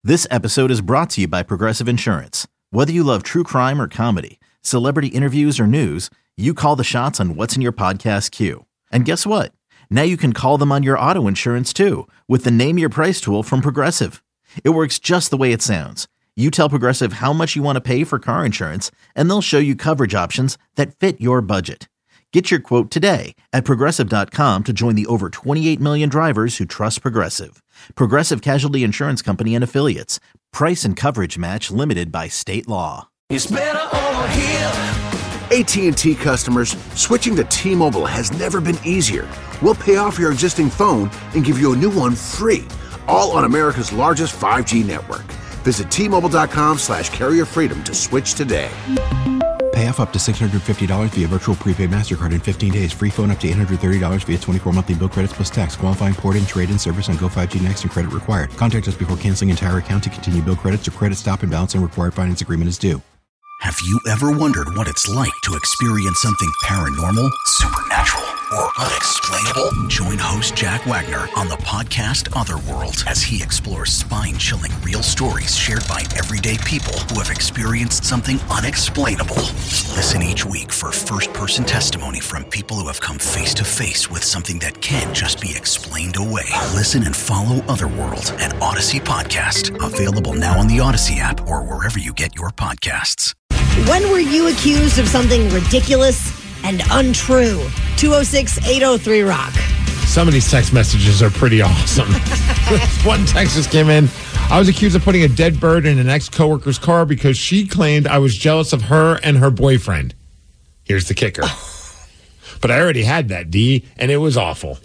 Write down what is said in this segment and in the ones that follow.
This episode is brought to you by Progressive Insurance. Whether you love true crime or comedy, celebrity interviews or news, you call the shots on what's in your podcast queue. And guess what? Now you can call them on your auto insurance too with the Name Your Price tool from Progressive. It works just the way it sounds. You tell Progressive how much you want to pay for car insurance, and they'll show you coverage options that fit your budget. Get your quote today at Progressive.com to join the over 28 million drivers who trust Progressive. Progressive Casualty Insurance Company and Affiliates. Price and coverage match limited by state law. It's better over here. AT&T customers, switching to T-Mobile has never been easier. We'll pay off your existing phone and give you a new one free, all on America's largest 5G network. Visit T-Mobile.com/carrier freedom to switch today. Pay off up to $650 via virtual prepaid MasterCard in 15 days. Free phone up to $830 via 24 monthly bill credits plus tax. Qualifying port-in, trade-in service on Go 5G Next and credit required. Contact us before canceling entire account to continue bill credits or credit stop and balance and required finance agreement is due. Have you ever wondered what it's like to experience something paranormal, supernatural, or unexplainable? Join host Jack Wagner on the podcast Otherworld as he explores spine-chilling real stories shared by everyday people who have experienced something unexplainable. Listen each week for first-person testimony from people who have come face-to-face with something that can't just be explained away. Listen and follow Otherworld, an Odyssey podcast. Available now on the Odyssey app or wherever you get your podcasts. When were you accused of something ridiculous and untrue? 206-803-ROCK. Some of these text messages are pretty awesome. One text just came in. I was accused of putting a dead bird in an ex-coworker's car because she claimed I was jealous of her and her boyfriend. Here's the kicker. But I already had that, D, and it was awful.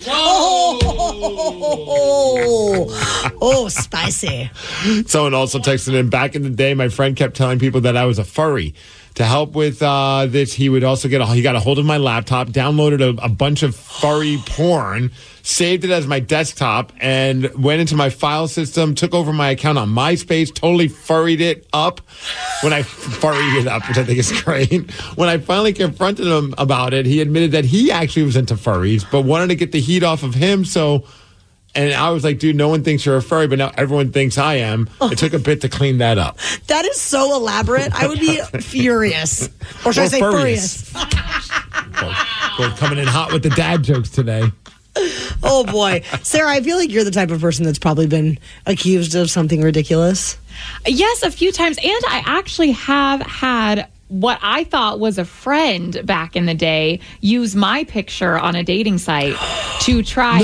Oh, spicy. Someone also texted in, back in the day, my friend kept telling people that I was a furry. To help with this, he would also he got a hold of my laptop, downloaded a bunch of furry porn, saved it as my desktop, and went into my file system, took over my account on MySpace, totally furried it up. Which I think is great. When I finally confronted him about it, he admitted that he actually was into furries, but wanted to get the heat off of him, and I was like, dude, no one thinks you're a furry, but now everyone thinks I am. It took a bit to clean that up. That is so elaborate. I would be furious. Or should I say furious? We're coming in hot with the dad jokes today. Oh, boy. Sarah, I feel like you're the type of person that's probably been accused of something ridiculous. Yes, a few times. And I actually have had what I thought was a friend back in the day use my picture on a dating site to try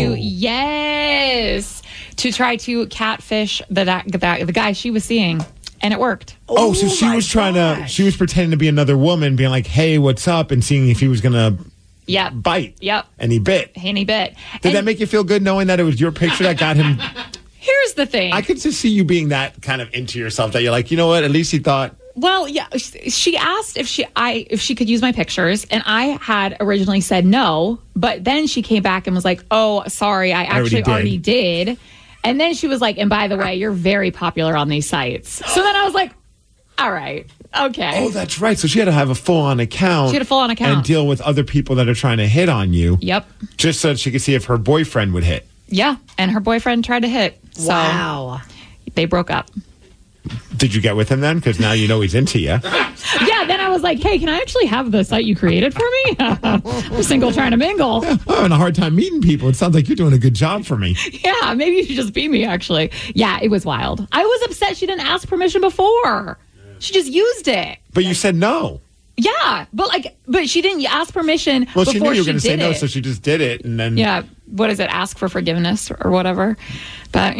to catfish the guy she was seeing, and it worked. Oh, so she was she was pretending to be another woman, being like, "Hey, what's up?" and seeing if he was gonna bite. Yep. And he bit. Did that make you feel good knowing that it was your picture that got him? Here's the thing. I could just see you being that kind of into yourself that you're like, you know what? At least he thought. Well, yeah, she asked if she could use my pictures, and I had originally said no, but then she came back and was like, "Oh, sorry, I actually already did." And then she was like, "And by the way, you're very popular on these sites." So then I was like, "All right, okay." Oh, that's right. So she had to have a full-on account. She had a full-on account and deal with other people that are trying to hit on you. Yep. Just so that she could see if her boyfriend would hit. Yeah, and her boyfriend tried to hit. Wow. So they broke up. Did you get with him then? Because now you know he's into you. Yeah, then I was like, hey, can I actually have the site you created for me? I'm single trying to mingle. I'm having a hard time meeting people. It sounds like you're doing a good job for me. Yeah, maybe you should just be me, actually. Yeah, it was wild. I was upset she didn't ask permission before. She just used it. But you said no. Yeah, but she didn't ask permission before she knew you were going to say no, it. so she just did it. And then... Yeah, what is it? Ask for forgiveness or whatever. But,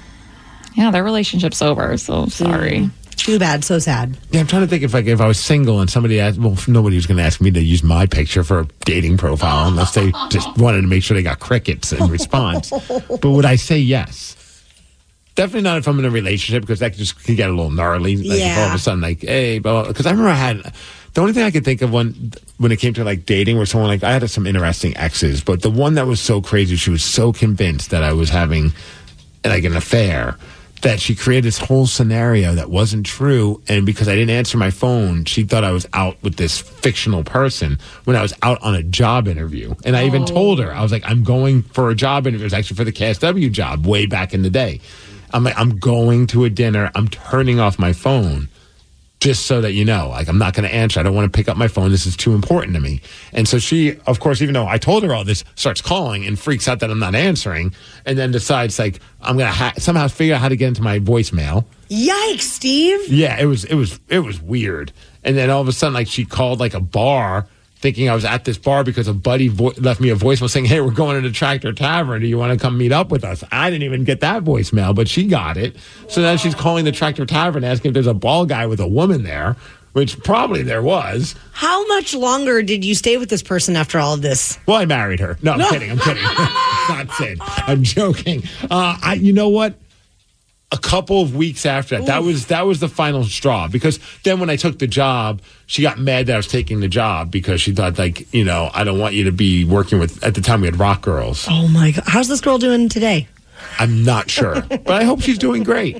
yeah, their relationship's over, so sorry. Too bad, so sad. Yeah, I'm trying to think if I was single and somebody asked, well, nobody was going to ask me to use my picture for a dating profile unless they just wanted to make sure they got crickets in response. But would I say yes? Definitely not if I'm in a relationship, because that just could get a little gnarly. Like if all of a sudden, like, hey, because I remember the only thing I could think of when it came to like dating, where someone I had some interesting exes, but the one that was so crazy, she was so convinced that I was having like an affair that she created this whole scenario that wasn't true. And because I didn't answer my phone, she thought I was out with this fictional person when I was out on a job interview. And I even told her, I was like, I'm going for a job interview. It was actually for the KSW job way back in the day. I'm going to a dinner. I'm turning off my phone just so that you know. Like, I'm not going to answer. I don't want to pick up my phone. This is too important to me. And so she, of course, even though I told her all this, starts calling and freaks out that I'm not answering, and then decides, like, I'm going to somehow figure out how to get into my voicemail. Yikes, Steve. Yeah, it was weird. And then all of a sudden, like, she called, like, a bar, thinking I was at this bar because a buddy left me a voicemail saying, hey, we're going to the Tractor Tavern. Do you want to come meet up with us? I didn't even get that voicemail, but she got it. So then she's calling the Tractor Tavern asking if there's a bald guy with a woman there, which probably there was. How much longer did you stay with this person after all of this? Well, I married her. No, I'm kidding. Not Sid. I'm joking. You know what? A couple of weeks after that, that was the final straw, because then when I took the job, she got mad that I was taking the job because she thought, like, you know, I don't want you to be working with, at the time we had Rock Girls. Oh my God. How's this girl doing today? I'm not sure, but I hope she's doing great.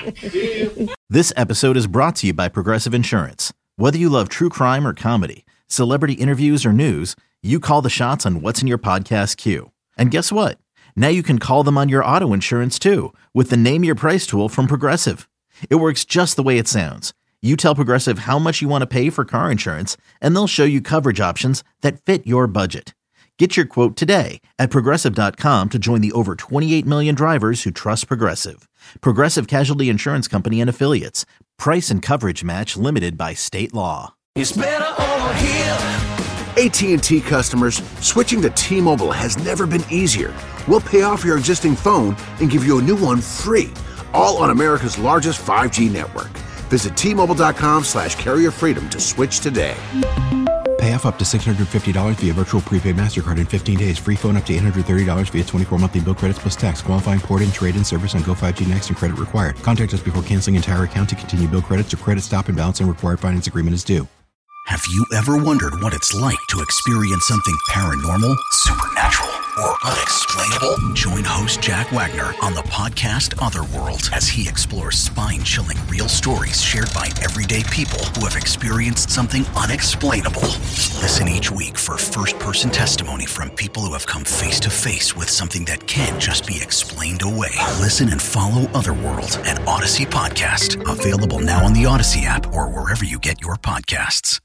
This episode is brought to you by Progressive Insurance. Whether you love true crime or comedy, celebrity interviews or news, you call the shots on what's in your podcast queue. And guess what? Now you can call them on your auto insurance too with the Name Your Price tool from Progressive. It works just the way it sounds. You tell Progressive how much you want to pay for car insurance, and they'll show you coverage options that fit your budget. Get your quote today at Progressive.com to join the over 28 million drivers who trust Progressive. Progressive Casualty Insurance Company and Affiliates. Price and coverage match limited by state law. It's better over here. AT&T customers, switching to T-Mobile has never been easier. We'll pay off your existing phone and give you a new one free, all on America's largest 5G network. Visit T-Mobile.com/carrier freedom to switch today. Pay off up to $650 via virtual prepaid MasterCard in 15 days. Free phone up to $830 via 24 monthly bill credits plus tax. Qualifying port-in, trade-in service on Go 5G Next and credit required. Contact us before canceling entire account to continue bill credits or credit stop and balance and required finance agreement is due. Have you ever wondered what it's like to experience something paranormal, supernatural, or unexplainable? Join host Jack Wagner on the podcast Otherworld as he explores spine-chilling real stories shared by everyday people who have experienced something unexplainable. Listen each week for first-person testimony from people who have come face-to-face with something that can't just be explained away. Listen and follow Otherworld, an Odyssey podcast. Available now on the Odyssey app or wherever you get your podcasts.